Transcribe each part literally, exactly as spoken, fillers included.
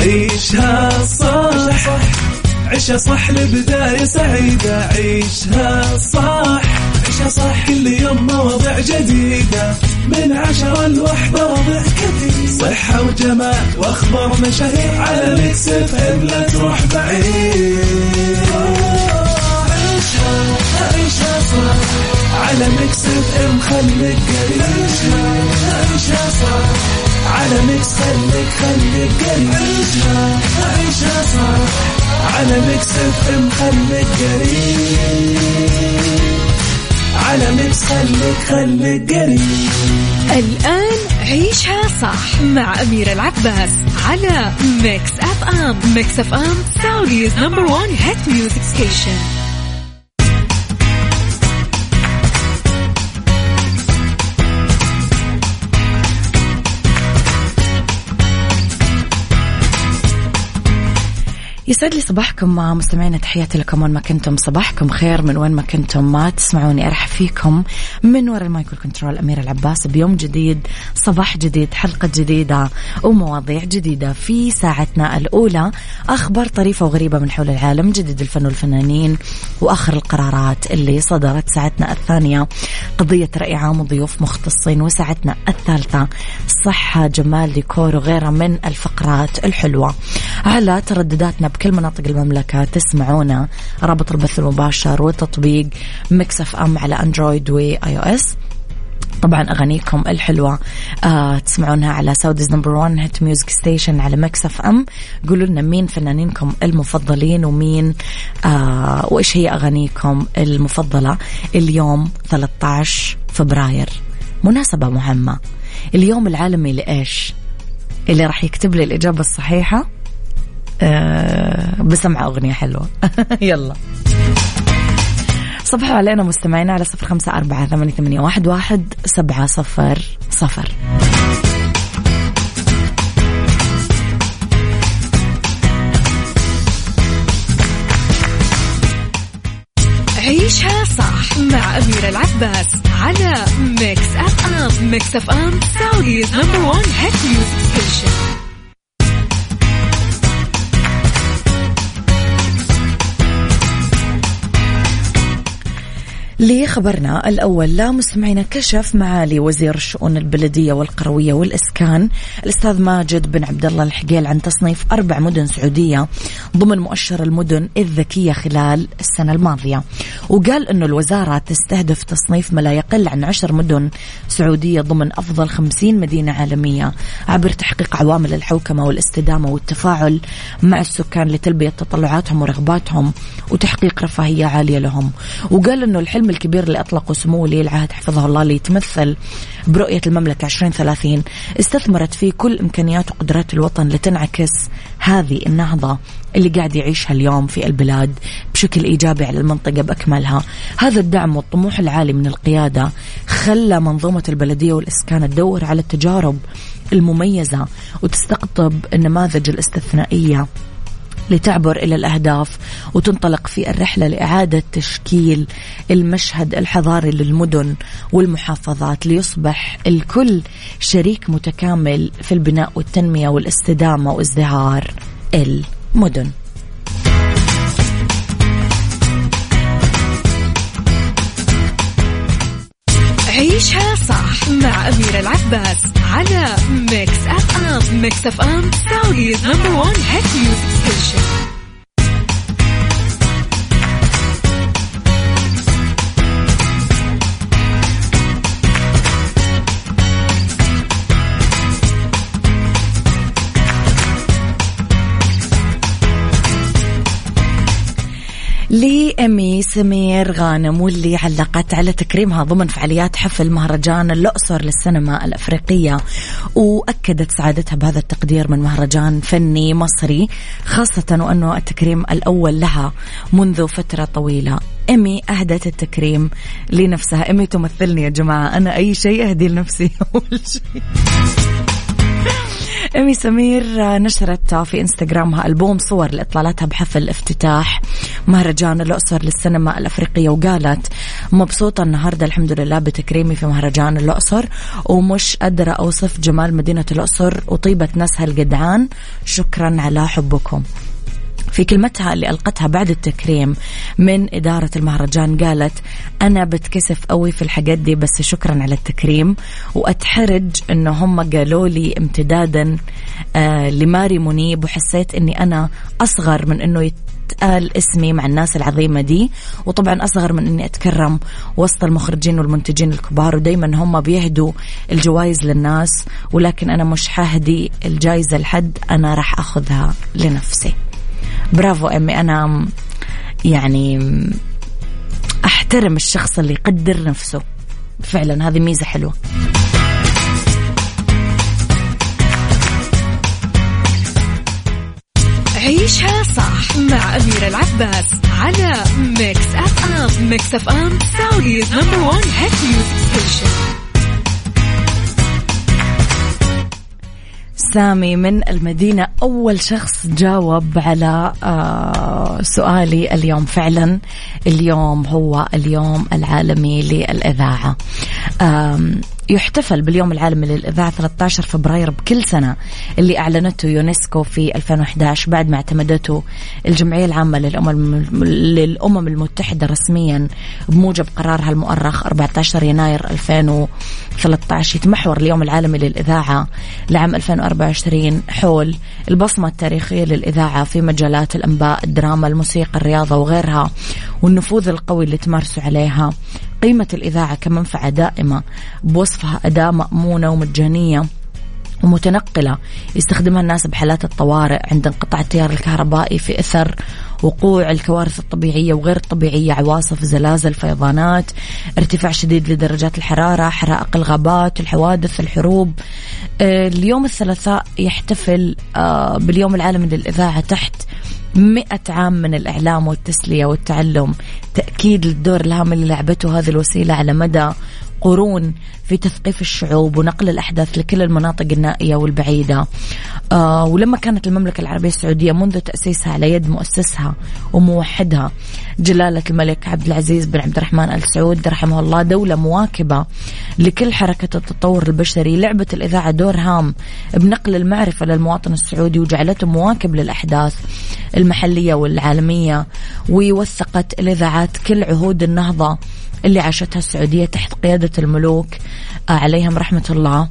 عيشها صح عيشها صح لبداية سعيدة. عيشها صح عيشها صح كل يوم مواضيع جديدة من عشرة لوحدة مواضيع كثير صحة وجمال وأخبار مشاهير على ميكس اف ام لا تروح بعيد. عيشها عيشها صح على ميكس اف ام خليك قريب. عيشها صح على ميكس خليك خليك قريب. عيشها عيشها صح على ميكس اف ام خليك قريب. على ميكس خليك خليك قريب. الآن عيشها صح مع أميرة العباس على ميكس اف ام. ميكس اف ام سعوديز نمبر وان هيت ميوزك ستيشن. يسعد لي صباحكم مع مستمعين، تحياتي لكم وين ما كنتم. صباحكم خير من وين ما كنتم ما تسمعوني. أرحب فيكم من وراء المايكل كنترول أميرة العباس بيوم جديد، صباح جديد، حلقة جديدة ومواضيع جديدة. في ساعتنا الأولى أخبار طريفة وغريبة من حول العالم، جديد الفن والفنانين وآخر القرارات اللي صدرت. ساعتنا الثانية قضية رأي عام وضيوف مختصين. وساعتنا الثالثة صحة جمال ديكور وغيرها من الفقرات الحلوة. على تردداتنا بكل مناطق المملكة تسمعونا، رابط البث المباشر وتطبيق ميكس اف ام على اندرويد واي او اس. طبعا أغانيكم الحلوة آه تسمعونها على سعوديز نمبر وان هيت ميوزك ستيشن على ميكس اف ام. قولوا لنا مين فنانينكم المفضلين ومين آه وإيش هي أغانيكم المفضلة. اليوم ثلاثة عشر فبراير، مناسبة مهمة. اليوم العالمي لإيش؟ اللي راح يكتب لي الإجابة الصحيحة أه بسمع أغنية حلوة. يلا صبحوا علينا مستمعينا على صفر خمسة أربعة ثمانية ثمانية واحد واحد سبعة صفر صفر. عيشها صح مع أميرة العباس على ميكس اف ام. ميكس اف ام سعوديز نمبر وان هيت ميوزك ستيشن. لخبرنا الأول، لا مستمعينا، كشف معالي وزير الشؤون البلدية والقروية والإسكان الأستاذ ماجد بن عبد الله الحقيل عن تصنيف أربع مدن سعودية ضمن مؤشر المدن الذكية خلال السنة الماضية. وقال أنه الوزارة تستهدف تصنيف ما لا يقل عن عشر مدن سعودية ضمن أفضل خمسين مدينة عالمية عبر تحقيق عوامل الحوكمة والاستدامة والتفاعل مع السكان لتلبية تطلعاتهم ورغباتهم وتحقيق رفاهية عالية لهم. وقال أنه الحلم الكبير اللي أطلقه سمو ولي العهد حفظه الله اللي يتمثل برؤية المملكة عشرين ثلاثين استثمرت فيه كل إمكانيات وقدرات الوطن لتنعكس هذه النهضة اللي قاعد يعيشها اليوم في البلاد بشكل إيجابي على المنطقة بأكملها. هذا الدعم والطموح العالي من القيادة خلى منظومة البلدية والإسكان تدور على التجارب المميزة وتستقطب النماذج الاستثنائية لتعبر إلى الأهداف وتنطلق في الرحلة لإعادة تشكيل المشهد الحضاري للمدن والمحافظات ليصبح الكل شريك متكامل في البناء والتنمية والاستدامة وازدهار المدن. عيشها صح مع أميرة العباس على ميكس اف ام. ميكس اف ام سعوديز نمبر وان هيت ميوزك ستيشن. لأمي سمير غانم واللي علقت على تكريمها ضمن فعاليات حفل مهرجان الأقصر للسينما الأفريقية، وأكدت سعادتها بهذا التقدير من مهرجان فني مصري، خاصة وأنه التكريم الأول لها منذ فترة طويلة. أمي أهدت التكريم لنفسها. أمي تمثلني يا جماعة، أنا أي شيء أهدي لنفسي أول شيء. أمي سمير نشرت في إنستغرامها ألبوم صور لإطلالاتها بحفل افتتاح مهرجان الأقصر للسينما الأفريقية، وقالت مبسوطة النهاردة الحمد لله بتكريمي في مهرجان الأقصر، ومش قادرة أوصف جمال مدينة الأقصر وطيبة ناسها الجدعان، شكرا على حبكم. في كلمتها اللي ألقتها بعد التكريم من إدارة المهرجان قالت أنا بتكسف قوي في الحاجات دي، بس شكرا على التكريم، وأتحرج إنه هم قالوا لي امتدادا آه لماري منيب، وحسيت إني أنا أصغر من إنه يتقال اسمي مع الناس العظيمة دي، وطبعا أصغر من إني أتكرم وسط المخرجين والمنتجين الكبار، ودايما هم بيهدوا الجوائز للناس، ولكن أنا مش حاهدي الجائزة لحد، أنا راح أخذها لنفسي. برافو أمي، أنا يعني أحترم الشخص اللي يقدر نفسه، فعلا هذه ميزة حلوة. عيشها صح مع أميرة العباس على ميكس أف أم. ميكس أف أم سعوديز نمبر وان هيت ميوزك ستيشن. سامي من المدينة أول شخص جاوب على آه سؤالي اليوم. فعلا اليوم هو اليوم العالمي للإذاعة، يحتفل باليوم العالمي للإذاعة ثلاثة عشر فبراير بكل سنة، اللي أعلنته يونسكو في ألفين وإحدى عشر بعد ما اعتمدته الجمعية العامة للأمم للأمم المتحدة رسميا بموجب قرارها المؤرخ أربعة عشر يناير ألفين وثلاثة عشر. يتمحور اليوم العالمي للإذاعة لعام ألفين وأربعة وعشرين حول البصمة التاريخية للإذاعة في مجالات الأنباء، الدراما، الموسيقى، الرياضة وغيرها، والنفوذ القوي اللي تمارسوا عليها. قيمة الإذاعة كمنفعة دائمة بوصفها أداة مأمونة ومجانية ومتنقلة يستخدمها الناس بحالات الطوارئ، عند انقطاع التيار الكهربائي، في إثر وقوع الكوارث الطبيعية وغير الطبيعية، عواصف، زلازل، فيضانات، ارتفاع شديد لدرجات الحرارة، حرائق الغابات، الحوادث، الحروب. اليوم الثلاثاء يحتفل باليوم العالمي للإذاعة تحت مئة عام من الإعلام والتسلية والتعلم، تأكيد للدور الهام اللي لعبته هذه الوسيلة على مدى قرون في تثقيف الشعوب ونقل الأحداث لكل المناطق النائية والبعيدة. آه ولما كانت المملكة العربية السعودية منذ تأسيسها على يد مؤسسها وموحدها جلالة الملك عبد العزيز بن عبد الرحمن آل سعود رحمه الله، دولة مواكبة لكل حركة التطور البشري، لعبت الإذاعة دور هام بنقل المعرفة للمواطن السعودي وجعلته مواكب للأحداث المحلية والعالمية، ووثقت الإذاعات كل عهود النهضة اللي عاشتها السعودية تحت قيادة الملوك عليهم رحمة الله،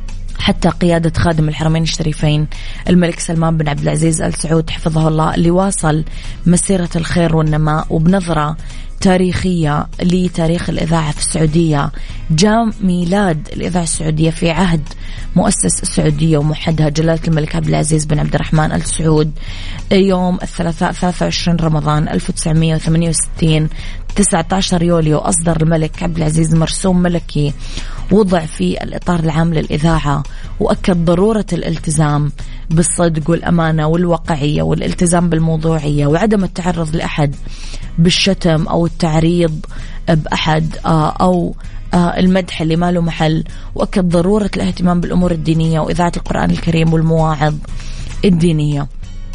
حتى قيادة خادم الحرمين الشريفين الملك سلمان بن عبد العزيز آل سعود حفظه الله، اللي واصل مسيرة الخير والنماء. وبنظرة تاريخية لتاريخ الإذاعة في السعودية، جاء ميلاد الإذاعة السعودية في عهد مؤسس السعودية وموحدها جلالة الملك عبد العزيز بن عبد الرحمن آل سعود يوم الثلاثاء ثلاثة وعشرين رمضان ألف وتسعمائة وثمانية وستين. تسعة عشر يوليو أصدر الملك عبد العزيز مرسوم ملكي وضع في الإطار العام للإذاعة، وأكد ضرورة الالتزام بالصدق والأمانة والواقعية والالتزام بالموضوعية وعدم التعرض لأحد بالشتم أو التعريض بأحد أو المدح اللي ما له محل، وأكد ضرورة الاهتمام بالأمور الدينية وإذاعة القرآن الكريم والمواعظ الدينية.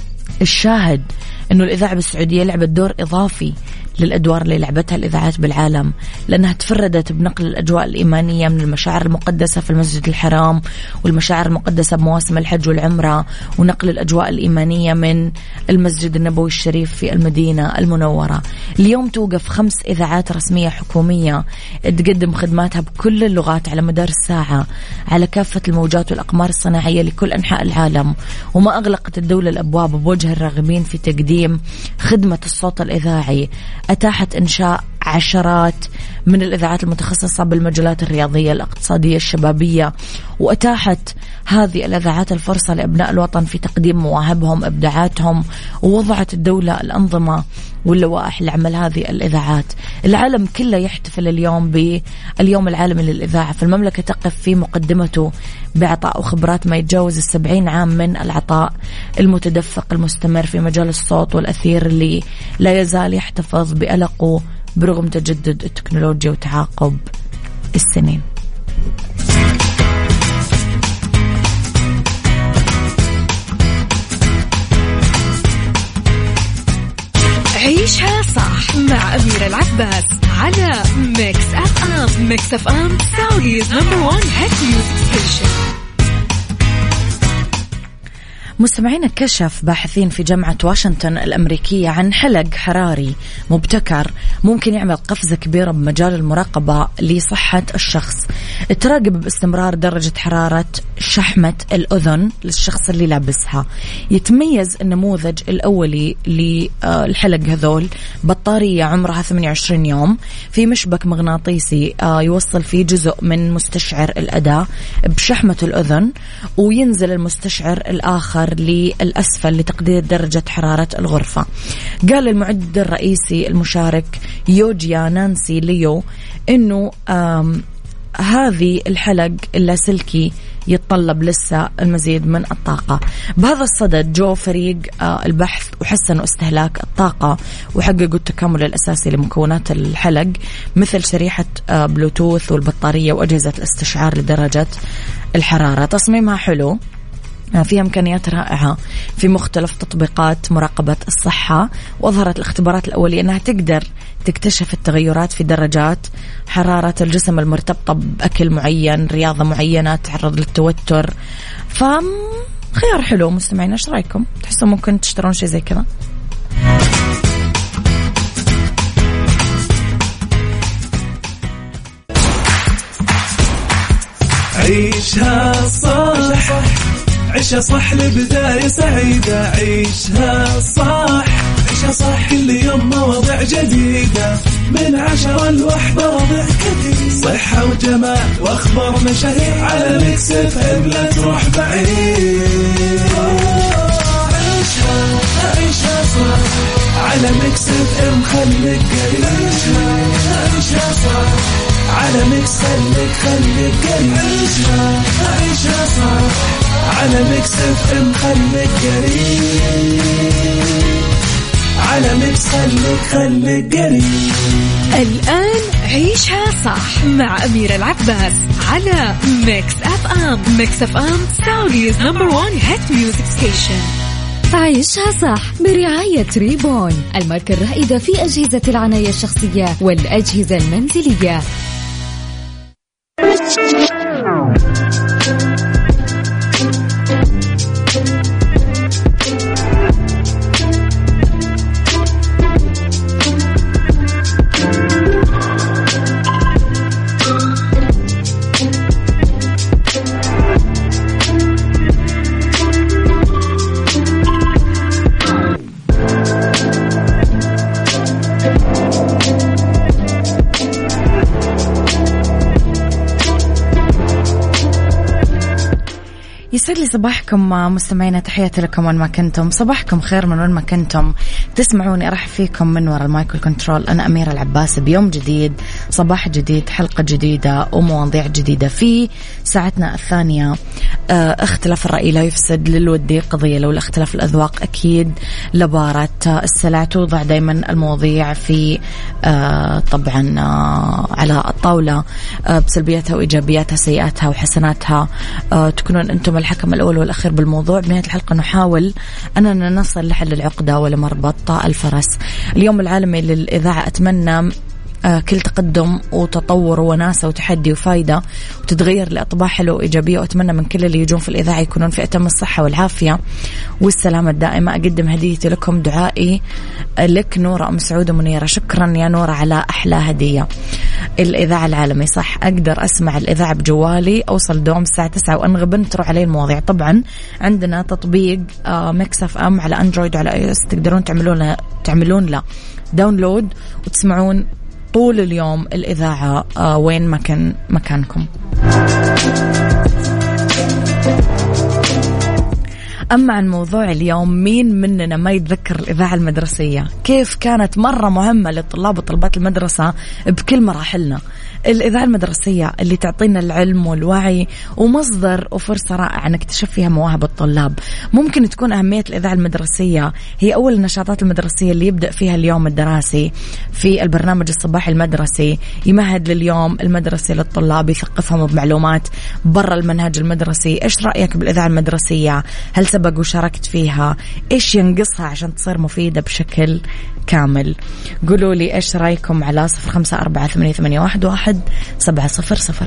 الشاهد أنه الإذاعة بالسعودية لعبت دور إضافي للأدوار اللي لعبتها الإذاعات بالعالم، لأنها تفردت بنقل الأجواء الإيمانية من المشاعر المقدسة في المسجد الحرام والمشاعر المقدسة بمواسم الحج والعمرة، ونقل الأجواء الإيمانية من المسجد النبوي الشريف في المدينة المنورة. اليوم توقف خمس إذاعات رسمية حكومية تقدم خدماتها بكل اللغات على مدار الساعة على كافة الموجات والأقمار الصناعية لكل أنحاء العالم، وما أغلقت الدولة الأبواب بوجه الراغبين في تقديم خدمة الصوت الإذاعي. أتاحت إنشاء عشرات من الإذاعات المتخصصة بالمجالات الرياضية، الاقتصادية، الشبابية، وأتاحت هذه الإذاعات الفرصة لأبناء الوطن في تقديم مواهبهم، إبداعاتهم، ووضعت الدولة الأنظمة واللوائح لعمل هذه الإذاعات. العالم كله يحتفل اليوم باليوم العالمي للإذاعة، في المملكة تقف في مقدمته بعطاء وخبرات ما يتجاوز السبعين عام من العطاء المتدفق المستمر في مجال الصوت والأثير اللي لا يزال يحتفظ بألقه برغم تجدد التكنولوجيا وتعاقب السنين. عيشها مع أميرة العباس على ميكس أف أم. ميكس أف أم سعوديز نمبر وان هيت ميوزك ستيشن. مستمعينا، كشف باحثين في جامعة واشنطن الأمريكية عن حلق حراري مبتكر ممكن يعمل قفزة كبيرة بمجال المراقبة لصحة الشخص. تراقب باستمرار درجة حرارة شحمة الأذن للشخص اللي لابسها. يتميز النموذج الأولي للحلق هذول بطارية عمرها ثمانية وعشرين يوم في مشبك مغناطيسي يوصل فيه جزء من مستشعر الأداء بشحمة الأذن، وينزل المستشعر الآخر للأسفل لتقدير درجة حرارة الغرفة. قال المعد الرئيسي المشارك يوجيا نانسي ليو إنه هذه الحلق اللاسلكي يتطلب لسه المزيد من الطاقة. بهذا الصدد جو فريق البحث وحسنوا استهلاك الطاقة وحققوا التكامل الأساسي لمكونات الحلق مثل شريحة بلوتوث والبطارية وأجهزة الاستشعار لدرجة الحرارة. تصميمها حلو، فيها إمكانيات رائعة في مختلف تطبيقات مراقبة الصحة، وأظهرت الاختبارات الأولية أنها تقدر تكتشف التغيرات في درجات حرارة الجسم المرتبطة بأكل معين، رياضة معينة، تعرض للتوتر. فخيار حلو. مستمعين، ايش رايكم؟ تحسوا ممكن تشترون شيء زي كذا؟ عيشها صح، عيشها صح لبداية سعيدة. عيشها صح، عيشها صح كل يوم مواضيع جديدة من عشرة لوحدة، ربع كثير صحة وجمال وأخبار مشاهير على ميكس اف ام. لا تروح بعيد، عيشها عيشها صح على ميكس اف ام. خليك قريب، عيشها صح على ميكس، خليك خليك قريب. عيشها عيشها صح على ميكس اف ام. خليك قريب على ميكس، خليك خليك قريب. الآن عيشها صح مع أميرة العباس على ميكس أف أم. ميكس أف أم سعوديز نمبر وان هيت ميوزك ستيشن. عيشها صح برعاية ريبون، الماركة الرائدة في أجهزة العناية الشخصية والأجهزة المنزلية. يسعد لي صباحكم مستمعينا، تحياتي لكم وين ما كنتم. صباحكم خير من وين ما كنتم تسمعوني. أرحب فيكم من وراء المايك والكنترول. أنا أميرة العباس بيوم جديد، صباح جديد، حلقة جديدة ومواضيع جديدة في ساعتنا الثانية. اختلاف الرأي لا يفسد للودي قضية، لو الاختلاف الأذواق أكيد لبارة السلع. توضع دايما المواضيع في طبعا على الطاولة بسلبياتها وإيجابياتها، سيئاتها وحسناتها. تكونون أنتم الحكم الأول والأخير بالموضوع. بنهاية الحلقة نحاول أننا نصل لحل العقدة ولمربط الفرس. اليوم العالمي للإذاعة، أتمنى كل تقدم وتطور وناسة وتحدي وفايدة وتتغير لأطباع حلوة وإيجابية. وأتمنى من كل اللي يجون في الإذاعة يكونون في أتم الصحة والعافية والسلامة الدائمة. أقدم هديتي لكم، دعائي لك نورة أم سعود منيرة. شكرا يا نورة على أحلى هدية. الإذاعة العالمي، صح، أقدر أسمع الإذاعة بجوالي، أوصل دوم الساعة تسعة وأنغبن تروح علي المواضيع. طبعا عندنا تطبيق ميكس أف أم على أندرويد وعلى آي إس، تقدرون تعملون تعملون له داونلود وتسمعون طول اليوم الإذاعة آه وين ما كان مكانكم. أما عن موضوع اليوم، مين مننا ما يتذكر الإذاعة المدرسية؟ كيف كانت مرة مهمة للطلاب وطلبات المدرسة بكل مراحلنا. الإذاعة المدرسية اللي تعطينا العلم والوعي ومصدر وفرصة رائعة نكتشف فيها مواهب الطلاب. ممكن تكون أهمية الإذاعة المدرسية هي أول النشاطات المدرسية اللي يبدأ فيها اليوم الدراسي في البرنامج الصباحي المدرسي، يمهد لليوم المدرسي للطلاب، يثقفهم بمعلومات برا المنهج المدرسي. إيش رأيك بالإذاعة المدرسية؟ هل سبق وشاركت فيها، إيش ينقصها عشان تصير مفيدة بشكل كامل؟ قولوا لي إيش رأيكم على صفر خمسة أربعة ثمانية ثمانية واحد واحد سبعة صفر صفر.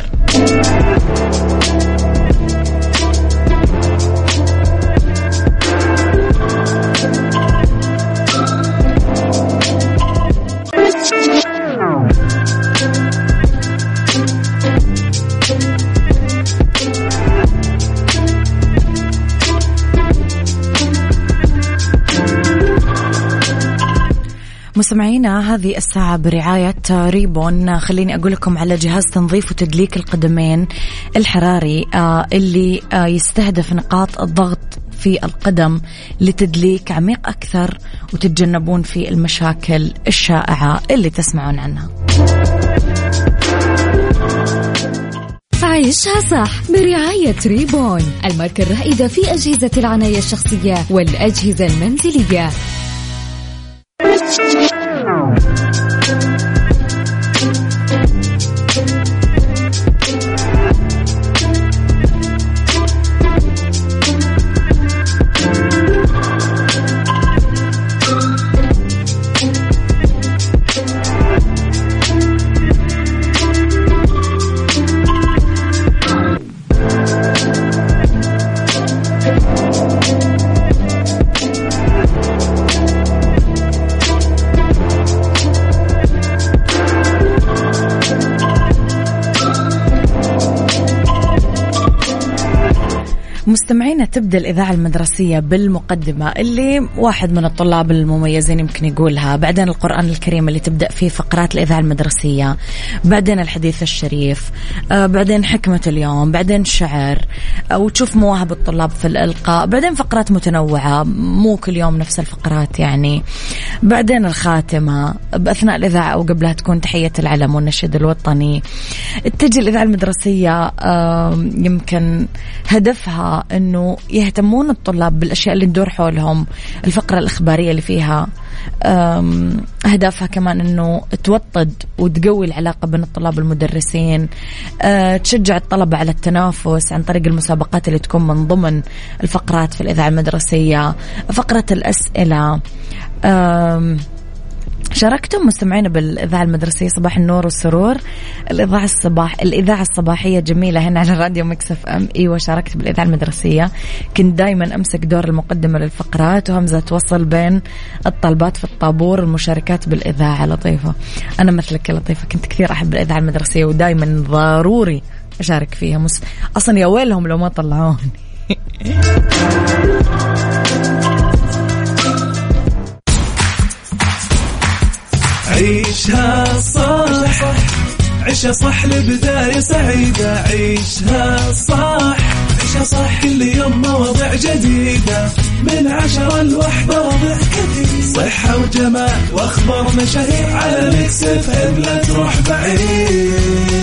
مستمعينا، هذه الساعة برعاية ريبون. خليني أقول لكم على جهاز تنظيف وتدليك القدمين الحراري اللي يستهدف نقاط الضغط في القدم لتدليك عميق أكثر وتتجنبون في المشاكل الشائعة اللي تسمعون عنها. عيشها صح برعاية ريبون، الماركة الرائدة في أجهزة العناية الشخصية والأجهزة المنزلية. مستمعينا، تبدأ الإذاعة المدرسية بالمقدمة اللي واحد من الطلاب المميزين يمكن يقولها، بعدين القرآن الكريم اللي تبدأ فيه فقرات الإذاعة المدرسية، بعدين الحديث الشريف، آه بعدين حكمة اليوم، بعدين شعر، آه وتشوف مواهب الطلاب في الإلقاء، بعدين فقرات متنوعة مو كل يوم نفس الفقرات يعني، بعدين الخاتمة بأثناء الإذاعة أو قبلها تكون تحية العلم والنشيد الوطني. تجي الإذاعة المدرسية آه يمكن هدفها أنه يهتمون الطلاب بالأشياء اللي تدور حولهم. الفقرة الإخبارية اللي فيها أهدافها كمان أنه توطد وتقوي العلاقة بين الطلاب والمدرسين، أه تشجع الطلبة على التنافس عن طريق المسابقات اللي تكون من ضمن الفقرات في الإذاعة المدرسية. فقرة الأسئلة، أه شاركتم مستمعين بالإذاعة المدرسية صباح النور والسرور، الإذاعة الصباح الإذاعة الصباحية جميلة هنا على راديو ميكس اف ام. ايوه شاركت بالإذاعة المدرسية، كنت دايما امسك دور المقدمة للفقرات وهمزة وصل بين الطلبات في الطابور، المشاركات بالإذاعة. لطيفة، انا مثلك يا لطيفة، كنت كثير احب الإذاعة المدرسية ودايما ضروري اشارك فيها. مس... اصلا يا ويلهم لو ما طلعوني. عيشها صح، عيشها صح لبداية سعيدة. عيشها صح، عيشها صح كل يوم مواضيع جديدة، من عشرة لوحدة وضع كثير، صحة وجمال واخبار مشاهير، على ميكس اف ام لا تروح بعيد.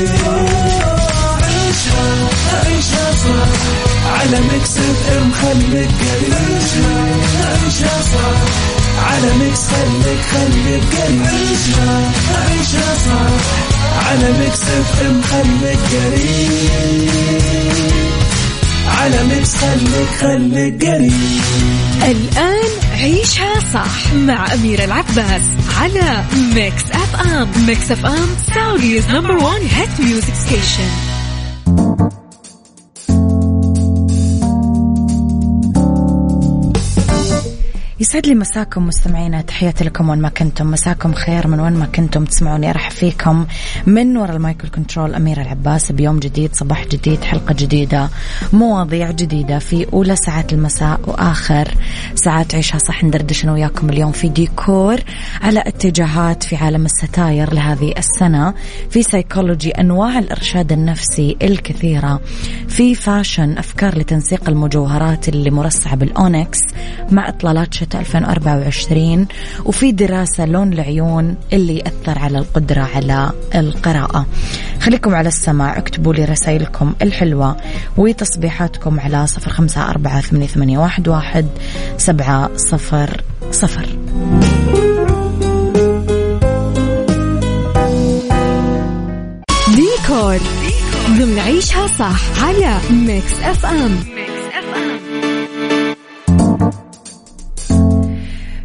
عيشها عيشها صح على ميكس اف ام، خليك قريب. عيشها صح على ميكس، خليك خليك قريب. عيشها عيشها صح على ميكس اف ام، خليك قريب. على ميكس خليك خليك قريب. الآن عيشها صح مع أميرة العباس على ميكس اف ام. ميكس اف ام سعوديز نمبر وان هيت ميوزك ستيشن. يسعد لي مساكم مستمعينا، تحياتي لكم وين ما كنتم، مساكم خير من وين ما كنتم تسمعوني. أرحب فيكم من وراء المايك والكنترول أميرة العباس بيوم جديد، صباح جديد، حلقة جديدة، مواضيع جديدة في أولى ساعات المساء وآخر ساعات عيشها صح. ندردش أنا وياكم اليوم في ديكور، على اتجاهات في عالم الستاير لهذه السنة، في سيكولوجي أنواع الإرشاد النفسي الكثيرة، في فاشن أفكار لتنسيق المجوهرات اللي مرصعة بالأونكس مع إطلالات شتاء ألفين وأربعة وعشرين، وفي دراسة لون العيون اللي يأثر على القدرة على القراءة. خليكم على السماع، اكتبوا لي رسائلكم الحلوة وتصبيحاتكم على صفر خمسة أربعة ثمانية ثمانية واحد واحد سبعة صفر صفر. ديكور ضمن عيشها صح على ميكس اف ام.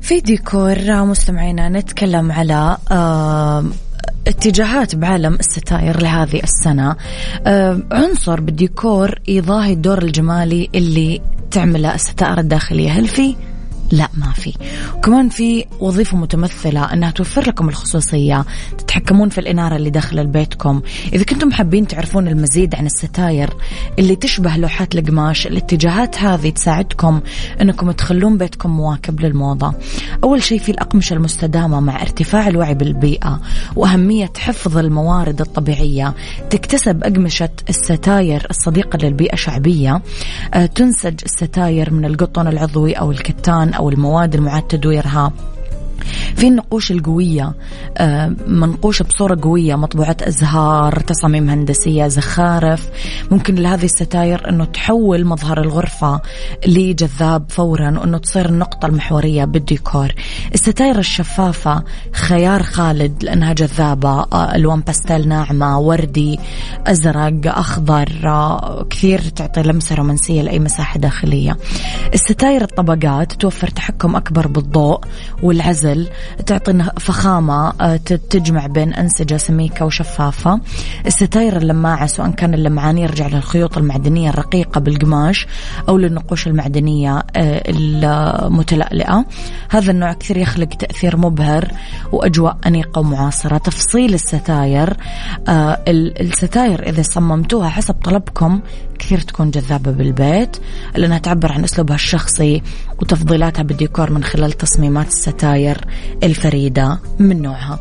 في ديكور مستمعينا نتكلم على آه اتجاهات بعالم الستائر لهذه السنة. آه عنصر بالديكور يضاهي الدور الجمالي اللي تعمله الستائر الداخلية، هل في؟ لا ما في. وكمان في وظيفة متمثلة أنها توفر لكم الخصوصية، تتحكمون في الإنارة اللي داخل بيتكم. إذا كنتم حابين تعرفون المزيد عن الستاير اللي تشبه لوحات القماش، الاتجاهات هذه تساعدكم أنكم تخلون بيتكم مواكب للموضة. أول شيء في الأقمشة المستدامة مع ارتفاع الوعي بالبيئة وأهمية حفظ الموارد الطبيعية، تكتسب أقمشة الستاير الصديقة للبيئة شعبية. أه تنسج الستاير من القطن العضوي أو الكتان أو المواد المعاد تدويرها. في النقوش القوية، منقوشة بصورة قوية، مطبوعات أزهار، تصاميم هندسية، زخارف. ممكن لهذه الستاير أنه تحول مظهر الغرفة لجذاب فورا وأنه تصير النقطة المحورية بالديكور. الستاير الشفافة خيار خالد لأنها جذابة، ألوان باستيل ناعمة، وردي، أزرق، أخضر، كثير تعطي لمسة رومانسية لأي مساحة داخلية. الستاير الطبقات توفر تحكم أكبر بالضوء والعزل، تعطي فخامة تجمع بين أنسجة سميكة وشفافة. الستاير اللماعة سواء كان اللمعان يرجع للخيوط المعدنية الرقيقة بالقماش أو للنقوش المعدنية المتلألئة، هذا النوع كثير يخلق تأثير مبهر وأجواء أنيقة ومعاصرة. تفصيل الستاير، الستاير إذا صممتوها حسب طلبكم كثير تكون جذابة بالبيت لأنها تعبر عن أسلوبها الشخصي وتفضيلاتها بالديكور من خلال تصميمات الستاير الفريدة من نوعها.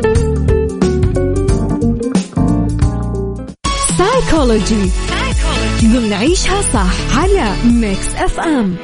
سايكولوجي ضمن عيشها صح على ميكس اف ام.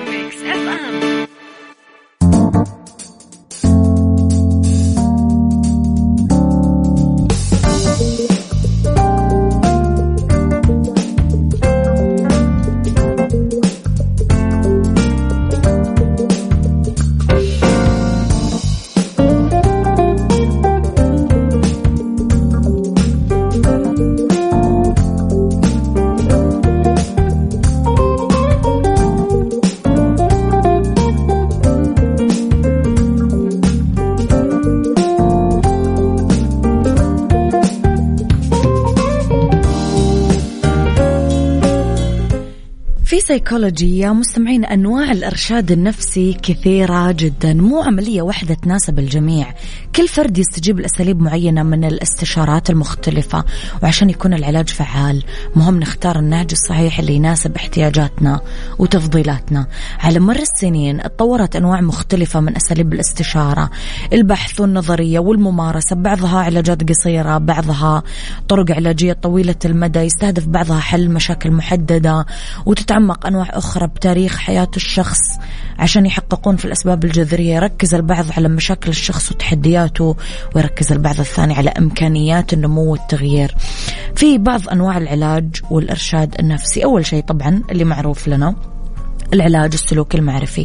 سيكولوجية مستمعين، أنواع الإرشاد النفسي كثيرة جدا، مو عملية واحدة تناسب الجميع. كل فرد يستجيب لأساليب معينة من الاستشارات المختلفة، وعشان يكون العلاج فعال مهم نختار النهج الصحيح اللي يناسب احتياجاتنا وتفضيلاتنا. على مر السنين اتطورت أنواع مختلفة من أساليب الاستشارة، البحث والنظرية والممارسة، بعضها علاجات قصيرة، بعضها طرق علاجية طويلة المدى يستهدف بعضها حل مشاكل محددة، وتتعمق أنواع أخرى بتاريخ حياة الشخص عشان يحققون في الأسباب الجذرية. يركز البعض على مشاكل الشخص وتحدياته، ويركز البعض الثاني على إمكانيات النمو والتغيير. في بعض أنواع العلاج والإرشاد النفسي، أول شيء طبعا اللي معروف لنا العلاج السلوكي المعرفي،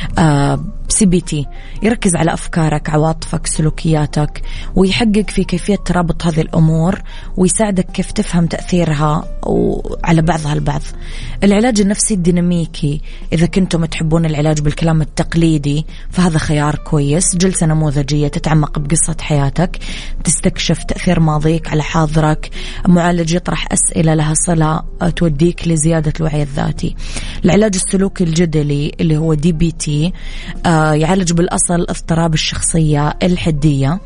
آه سي بي تي، يركز على أفكارك، عواطفك، سلوكياتك، ويحقق في كيفية ترابط هذه الأمور ويساعدك كيف تفهم تأثيرها على بعضها البعض. العلاج النفسي الديناميكي، إذا كنتم تحبون العلاج بالكلام التقليدي فهذا خيار كويس، جلسة نموذجية تتعمق بقصة حياتك، تستكشف تأثير ماضيك على حاضرك، معالج يطرح أسئلة لها صلة توديك لزيادة الوعي الذاتي. العلاج السلوكي الجدلي اللي هو دي بي تي، آه يعالج بالأصل اضطراب الشخصية الحدية،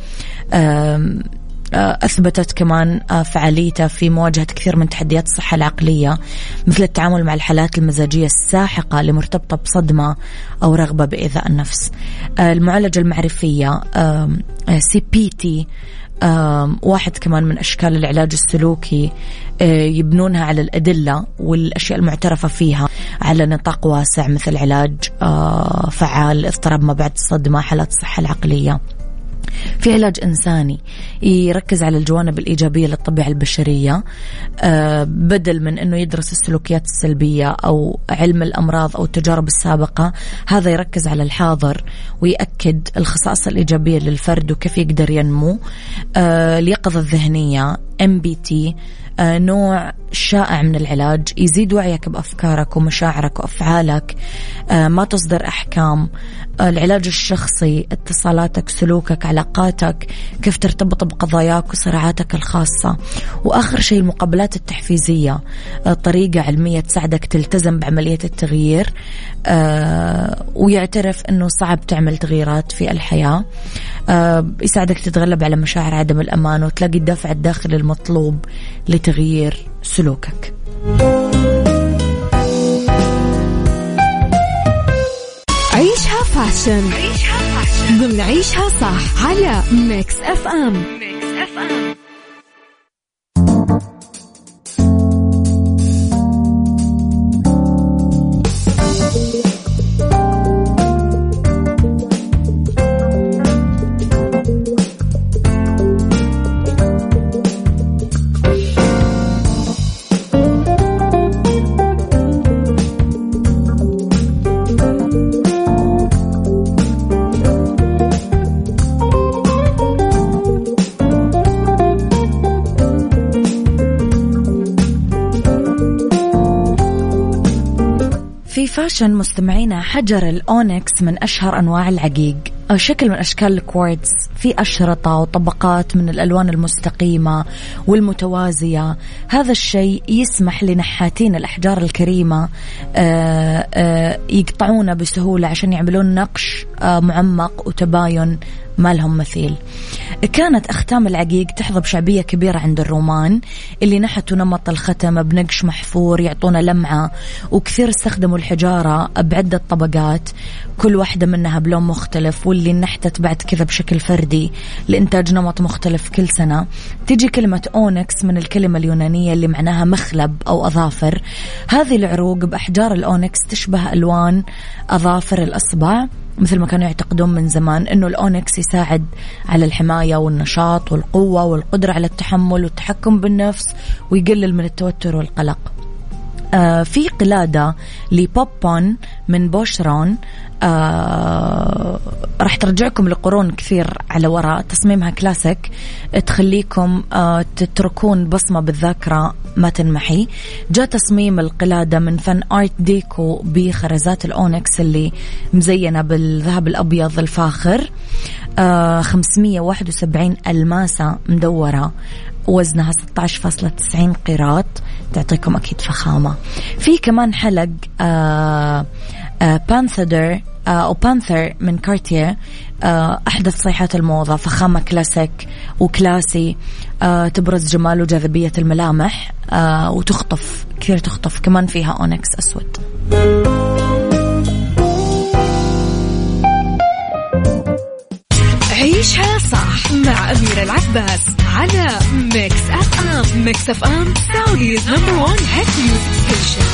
أثبتت كمان فعاليته في مواجهة كثير من تحديات الصحة العقلية، مثل التعامل مع الحالات المزاجية الساحقة اللي مرتبطة بصدمة أو رغبة بإيذاء النفس. المعالجة المعرفية سي بي تي، واحد كمان من أشكال العلاج السلوكي، يبنونها على الأدلة والأشياء المعترفة فيها على نطاق واسع، مثل علاج فعال اضطراب ما بعد الصدمة، حالات الصحة العقلية. في علاج إنساني يركز على الجوانب الإيجابية للطبيعة البشرية، بدل من أنه يدرس السلوكيات السلبية أو علم الأمراض أو التجارب السابقة، هذا يركز على الحاضر ويأكد الخصائص الإيجابية للفرد وكيف يقدر ينمو. اليقظة الذهنية إم بي تي، آه نوع شائع من العلاج، يزيد وعيك بأفكارك ومشاعرك وأفعالك، آه ما تصدر أحكام. آه العلاج الشخصي، اتصالاتك، سلوكك، علاقاتك، كيف ترتبط بقضاياك وصراعاتك الخاصة. وآخر شيء المقابلات التحفيزية، آه طريقة علمية تساعدك تلتزم بعملية التغيير آه ويعترف أنه صعب تعمل تغييرات في الحياة. آه يساعدك تتغلب على مشاعر عدم الأمان وتلاقي الدافع الداخلي المطلوب لتغيير سلوكك. عيشها فاشن ضمن عيشها صح على ميكس اف ام. ميكس اف ام. في فاشن مستمعينا، حجر الأونكس من أشهر أنواع العقيق، أو شكل من أشكال الكوارتز، في أشرطة وطبقات من الألوان المستقيمة والمتوازية. هذا الشيء يسمح لنحاتين الأحجار الكريمة آآ آآ يقطعونه بسهولة عشان يعملون نقش معمق وتباين ما لهم مثيل. كانت أختام العقيق تحظى بشعبية كبيرة عند الرومان اللي نحتوا نمط الختم بنقش محفور يعطونا لمعة، وكثير استخدموا الحجارة بعدة طبقات كل واحدة منها بلون مختلف، واللي نحتت بعد كذا بشكل فردي لإنتاج نمط مختلف كل سنة. تيجي كلمة أونكس من الكلمة اليونانية اللي معناها مخلب أو أظافر. هذه العروق بأحجار الأونكس تشبه ألوان أظافر الأصبع، مثل ما كانوا يعتقدون من زمان أنه الأونكس يساعد على الحماية والنشاط والقوة والقدرة على التحمل والتحكم بالنفس، ويقلل من التوتر والقلق. آه في قلادة لبوبون من بوشرون آه راح ترجعكم لقرون كثير على وراء، تصميمها كلاسيك تخليكم آه تتركون بصمة بالذاكرة ما تنمحي. جاء تصميم القلادة من فن آرت ديكو بخرزات الأونكس اللي مزينة بالذهب الأبيض الفاخر. آه خمسمية وواحد وسبعين ألماسة مدورة، وزنها ستة عشر فاصلة تسعين قيراط، تعطيكم أكيد فخامة. في كمان حلق آه آه بانثر آه أو بانثر من كارتيه، آه أحدث صيحات الموضة، فخامة كلاسيك وكلاسي، آه تبرز جمال وجاذبية الملامح، آه وتخطف كثير، تخطف كمان فيها أونكس أسود. عيشها صح مع أميرة العباس على ميكس اف ام. ميكس اف ام سعوديز نمبر وان هيت ميوزك ستيشن.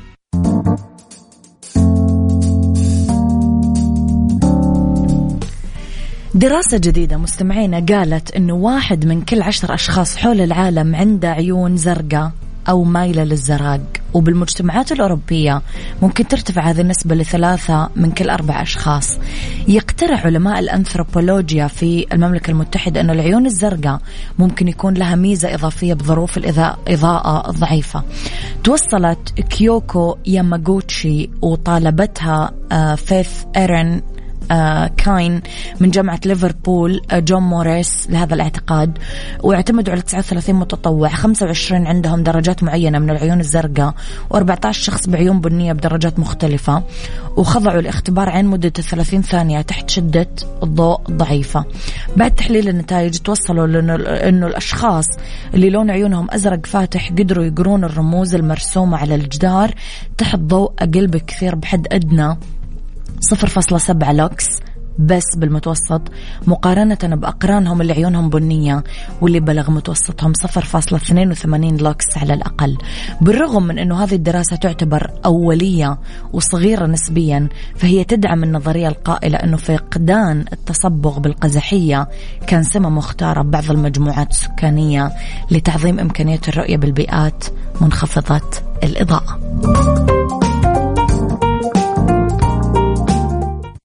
دراسة جديدة مستمعينا قالت إنه واحد من كل عشر أشخاص حول العالم عنده عيون زرقاء أو مايلة للزراق، وبالمجتمعات الأوروبية ممكن ترتفع هذه النسبة لثلاثة من كل أربع أشخاص. يقترح علماء الأنثروبولوجيا في المملكة المتحدة أن العيون الزرقاء ممكن يكون لها ميزة إضافية بظروف الإضاءة الضعيفة. توصلت كيوكو ياماغوتشي وطالبتها فيث إيرن آه كاين من جامعة ليفربول آه جون موريس لهذا الاعتقاد، واعتمدوا على تسعة وثلاثين متطوع، خمسة وعشرين عندهم درجات معينة من العيون الزرقاء وأربعة عشر شخص بعيون بنية بدرجات مختلفة، وخضعوا لاختبار عين مدة ثلاثين ثانية تحت شدة الضوء ضعيفة. بعد تحليل النتائج توصلوا لأنه الأشخاص اللي لون عيونهم أزرق فاتح قدروا يقرون الرموز المرسومة على الجدار تحت ضوء أقل بكثير، بحد أدنى صفر فاصلة سبعة لوكس بس بالمتوسط، مقارنة بأقرانهم اللي عيونهم بنية واللي بلغ متوسطهم صفر فاصلة اثنين وثمانين لوكس على الأقل. بالرغم من أنه هذه الدراسة تعتبر أولية وصغيرة نسبيا، فهي تدعم النظرية القائلة أنه فقدان التصبغ بالقزحية كان سمة مختارة ببعض المجموعات السكانية لتعظيم إمكانية الرؤية بالبيئات منخفضة الإضاءة.